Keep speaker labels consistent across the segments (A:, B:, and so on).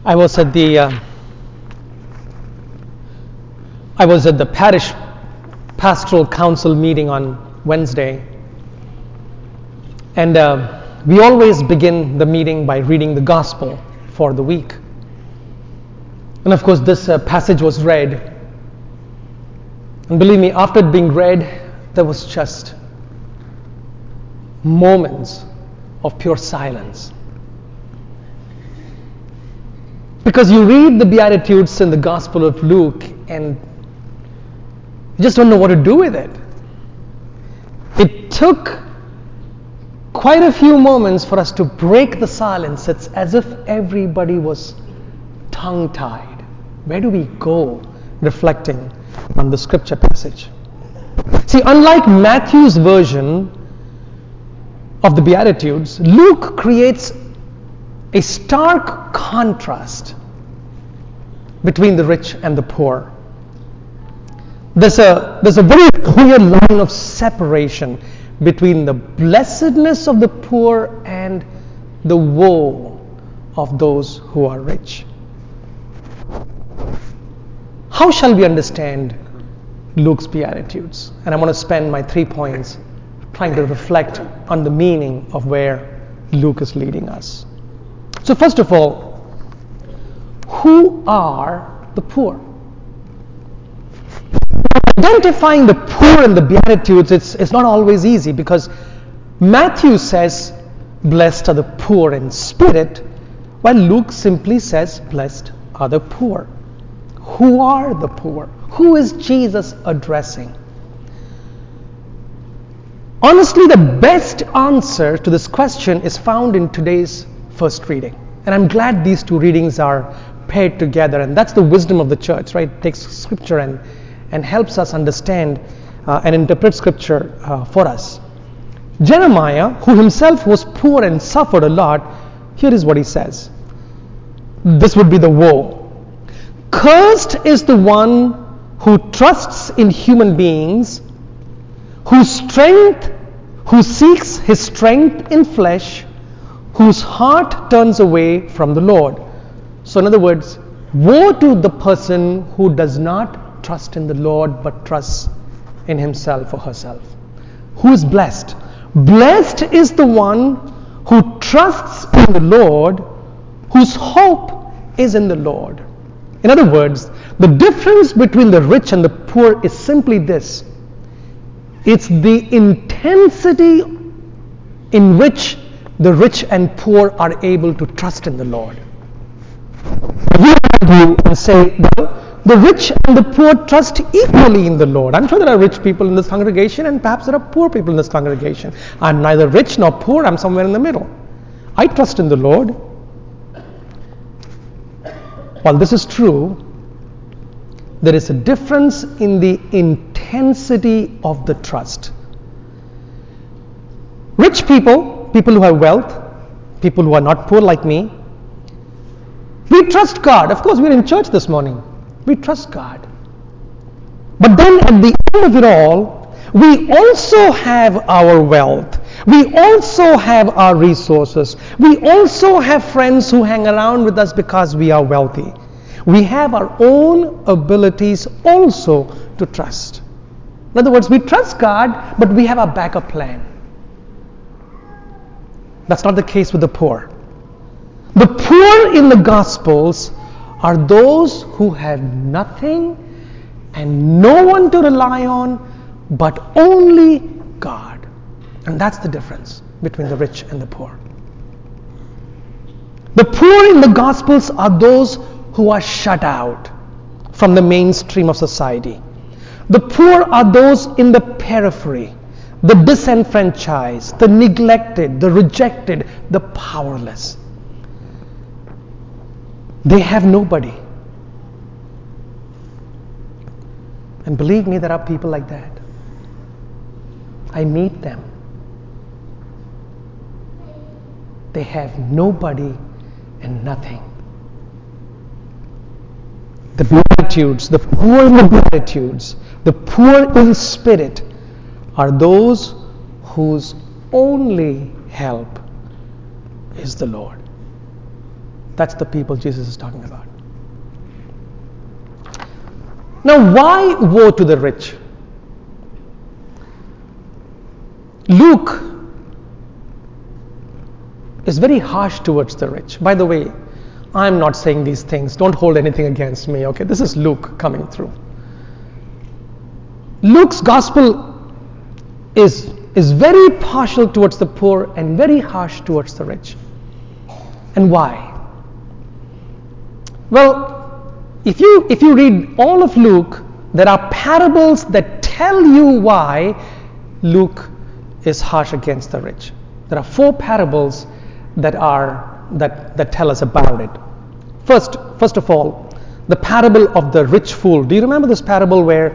A: I was at the parish pastoral council meeting on Wednesday, and we always begin the meeting by reading the gospel for the week. And of course, this passage was read, and believe me, after it being read, there was just moments of pure silence. Because you read the Beatitudes in the Gospel of Luke and you just don't know what to do with it. It took quite a few moments for us to break the silence. It's as if everybody was tongue-tied. Where do we go reflecting on the scripture passage? See, unlike Matthew's version of the Beatitudes, Luke creates a stark contrast between the rich and the poor. There's a very clear line of separation between the blessedness of the poor and the woe of those who are rich. How shall we understand Luke's Beatitudes? And I want to spend my 3 points trying to reflect on the meaning of where Luke is leading us. So first of all, who are the poor? Identifying the poor in the Beatitudes, it's not always easy, because Matthew says, blessed are the poor in spirit, while Luke simply says, blessed are the poor. Who are the poor? Who is Jesus addressing? Honestly, the best answer to this question is found in today's first reading. And I'm glad these two readings are paired together. And that's the wisdom of the church, right? It takes scripture and helps us understand and interpret scripture for us. Jeremiah, who himself was poor and suffered a lot, here is what he says. This would be the woe. Cursed is the one who trusts in human beings, who seeks his strength in flesh, whose heart turns away from the Lord. So in other words, woe to the person who does not trust in the Lord but trusts in himself or herself. Who is blessed? Blessed is the one who trusts in the Lord, whose hope is in the Lord. In other words, the difference between the rich and the poor is simply this. It's the intensity in which the rich and poor are able to trust in the Lord. You argue and say, well, the rich and the poor trust equally in the Lord. I'm sure there are rich people in this congregation, and perhaps there are poor people in this congregation. I'm neither rich nor poor, I'm somewhere in the middle. I trust in the Lord. While this is true, there is a difference in the intensity of the trust. Rich people who have wealth, people who are not poor like me, we trust God. Of course, we're in church this morning. We trust God. But then at the end of it all, we also have our wealth. We also have our resources. We also have friends who hang around with us because we are wealthy. We have our own abilities also to trust. In other words, we trust God, but we have a backup plan. That's not the case with the poor. The poor in the Gospels are those who have nothing and no one to rely on but only God. And that's the difference between the rich and the poor. The poor in the Gospels are those who are shut out from the mainstream of society. The poor are those in the periphery, the disenfranchised, the neglected, the rejected, the powerless. They have nobody. And believe me, there are people like that. I meet them. They have nobody and nothing. The Beatitudes, the poor in the Beatitudes, the poor in spirit, are those whose only help is the Lord. That's the people Jesus is talking about. Now, why woe to the rich? Luke is very harsh towards the rich. By the way, I'm not saying these things. Don't hold anything against me, okay? This is Luke coming through. Luke's gospel is very partial towards the poor and very harsh towards the rich. And why? Well, if you read all of Luke, there are parables that tell you why Luke is harsh against the rich. There are 4 parables that tell us about it. First of all, the parable of the rich fool. Do you remember this parable where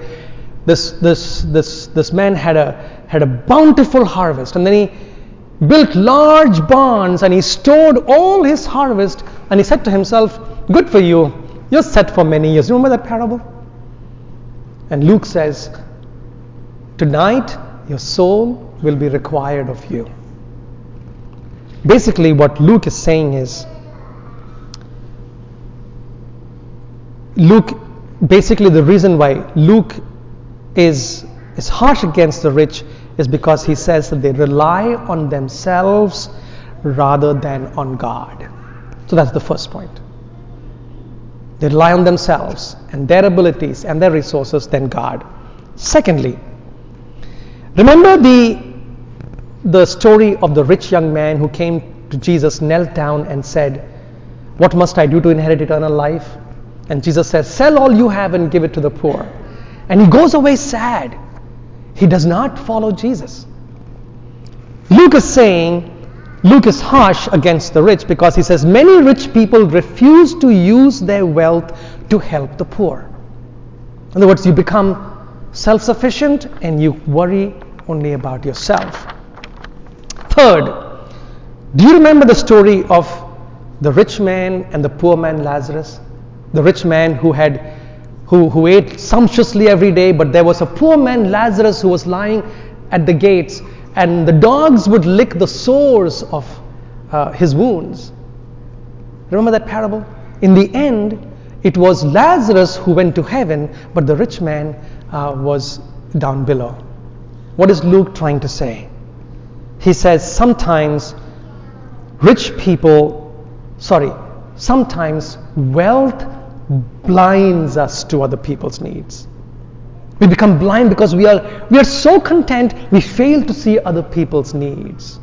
A: this man had a bountiful harvest, and then he built large barns and he stored all his harvest, and he said to himself, "Good for you, you're set for many years." Remember that parable? And Luke says, "Tonight your soul will be required of you." Basically, what Luke is saying is, the reason why Luke is harsh against the rich is because he says that they rely on themselves rather than on God. So that's the first point. They rely on themselves and their abilities and their resources than God. Secondly, remember the story of the rich young man who came to Jesus, knelt down and said, "What must I do to inherit eternal life?" And Jesus says, "Sell all you have and give it to the poor." And he goes away sad. He does not follow Jesus. Luke is harsh against the rich because he says many rich people refuse to use their wealth to help the poor. In other words, you become self-sufficient and you worry only about yourself. Third, do you remember the story of the rich man and the poor man Lazarus? The rich man who ate sumptuously every day, but there was a poor man Lazarus who was lying at the gates, and the dogs would lick the sores of his wounds. Remember that parable? In the end, it was Lazarus who went to heaven, but the rich man was down below. What is Luke trying to say? He says sometimes wealth blinds us to other people's needs. We become blind because we are so content we fail to see other people's needs.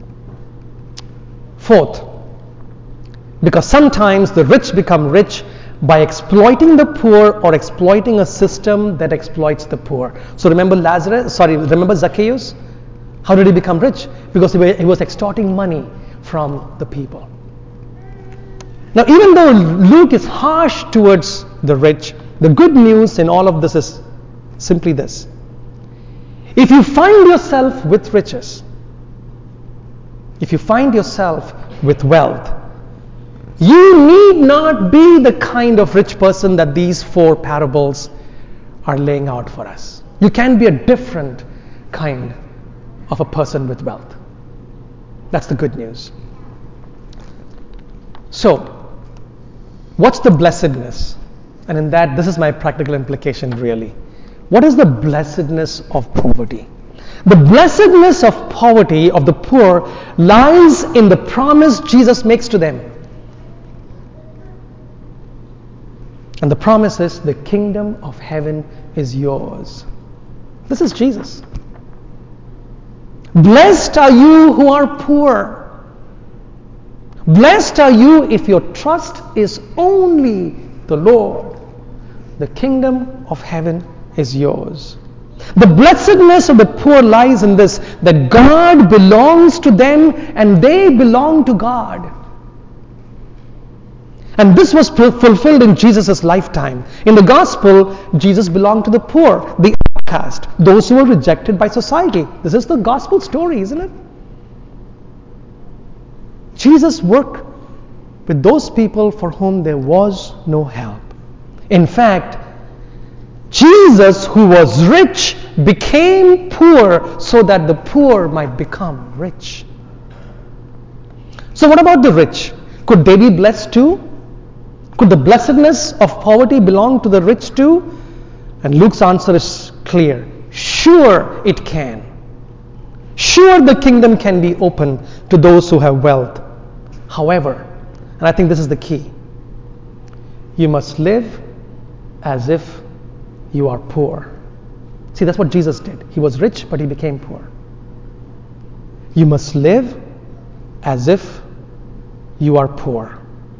A: Fourth, because sometimes the rich become rich by exploiting the poor or exploiting a system that exploits the poor. So remember Zacchaeus? How did he become rich? Because he was extorting money from the people. Now, even though Luke is harsh towards the rich, the good news in all of this is simply this. If you find yourself with riches, if you find yourself with wealth, you need not be the kind of rich person that these 4 parables are laying out for us. You can be a different kind of a person with wealth. That's the good news. So, what's the blessedness? And in that, this is my practical implication really. What is the blessedness of poverty? The blessedness of poverty, of the poor, lies in the promise Jesus makes to them. And the promise is, the kingdom of heaven is yours. This is Jesus. Blessed are you who are poor. Blessed are you if your trust is only the Lord. The kingdom of heaven is yours. The blessedness of the poor lies in this, that God belongs to them and they belong to God. And this was fulfilled in Jesus' lifetime. In the gospel, Jesus belonged to the poor, the outcast, those who were rejected by society. This is the gospel story, isn't it? Jesus worked with those people for whom there was no help. In fact, Jesus, who was rich, became poor so that the poor might become rich. So what about the rich? Could they be blessed too? Could the blessedness of poverty belong to the rich too? And Luke's answer is clear. Sure it can. Sure the kingdom can be open to those who have wealth. However, and I think this is the key, you must live as if you are poor. See, that's what Jesus did. He was rich, but he became poor. You must live as if you are poor.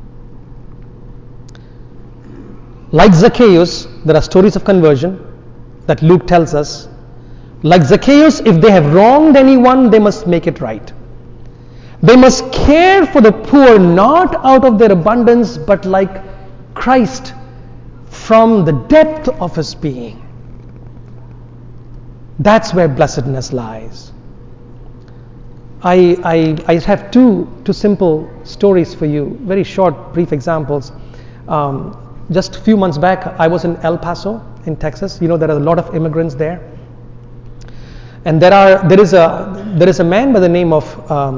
A: Like Zacchaeus, there are stories of conversion that Luke tells us. Like Zacchaeus, if they have wronged anyone, they must make it right. They must care for the poor, not out of their abundance, but like Christ, from the depth of his being. That's where blessedness lies. I have two simple stories for you, very short, brief examples. Just a few months back, I was in El Paso, in Texas. You know, there are a lot of immigrants there. And there is a man by the name of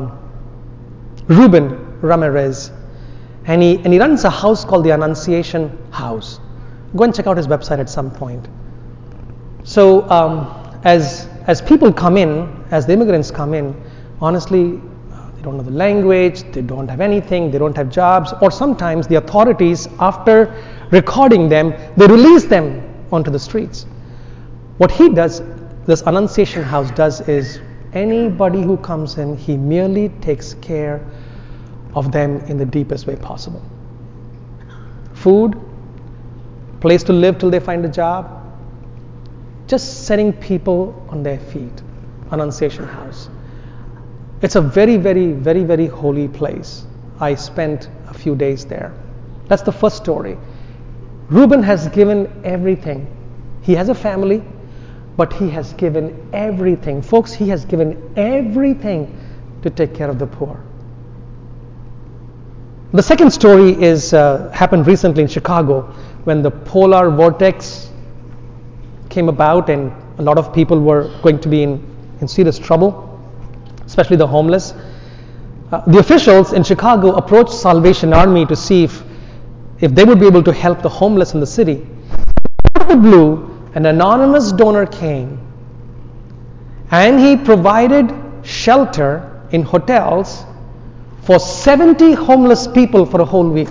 A: Ruben Ramirez, and he runs a house called the Annunciation House. Go and check out his website at some point. So as people come in, as the immigrants come in, honestly, they don't know the language, they don't have anything, they don't have jobs, or sometimes the authorities, after recording them, they release them onto the streets. What he does, this Annunciation House does, is anybody who comes in, he merely takes care of them in the deepest way possible. Food, place to live till they find a job, just setting people on their feet. Annunciation House. It's a very, very, very, very holy place. I spent a few days there. That's the first story. Reuben has given everything. He has a family, but he has given everything. Folks, he has given everything to take care of the poor. The second story is happened recently in Chicago when the polar vortex came about and a lot of people were going to be in serious trouble, especially the homeless. The officials in Chicago approached Salvation Army to see if they would be able to help the homeless in the city. Out of the blue, an anonymous donor came and he provided shelter in hotels for 70 homeless people for a whole week.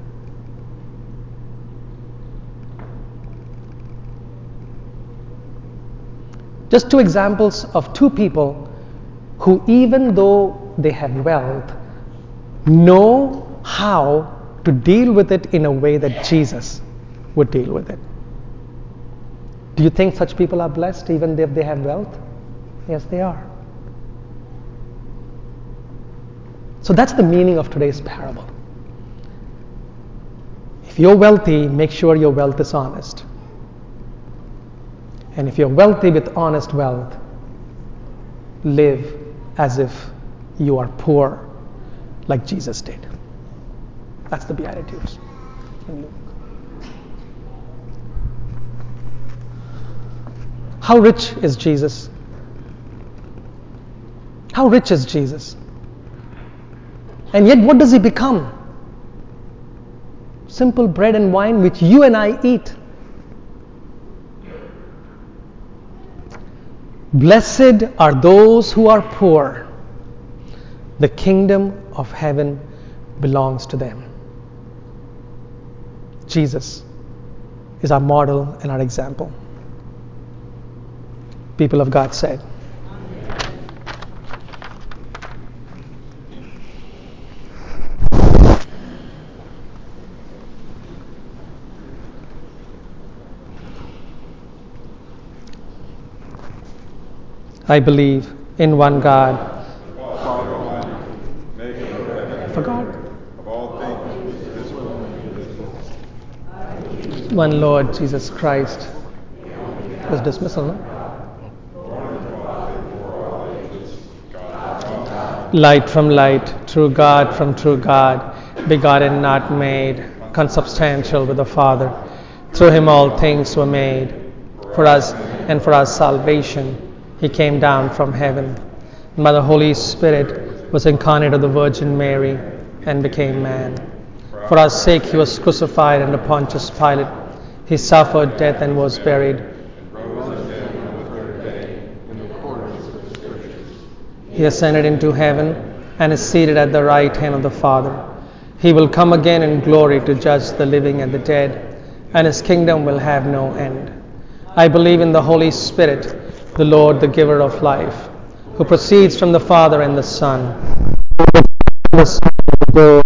A: Just two examples of two people who, even though they have wealth, know how to deal with it in a way that Jesus would deal with it. Do you think such people are blessed even if they have wealth? Yes, they are. So that's the meaning of today's parable. If you're wealthy, make sure your wealth is honest. And if you're wealthy with honest wealth, live as if you are poor, like Jesus did. That's the Beatitudes in Luke. How rich is Jesus? How rich is Jesus? And yet what does he become? Simple bread and wine which you and I eat. Blessed are those who are poor. The kingdom of heaven belongs to them. Jesus is our model and our example. People of God said. I believe in one God. For God. One Lord Jesus Christ. It was dismissal, no? Light from light, true God from true God, begotten, not made, consubstantial with the Father. Through him all things were made. For us and for our salvation, he came down from heaven, and by the Holy Spirit was incarnate of the Virgin Mary, and became man. For our sake he was crucified under Pontius Pilate. He suffered death and was buried. He ascended into heaven and is seated at the right hand of the Father. He will come again in glory to judge the living and the dead, and his kingdom will have no end. I believe in the Holy Spirit, the Lord, the giver of life, who proceeds from the Father and the Son. The Son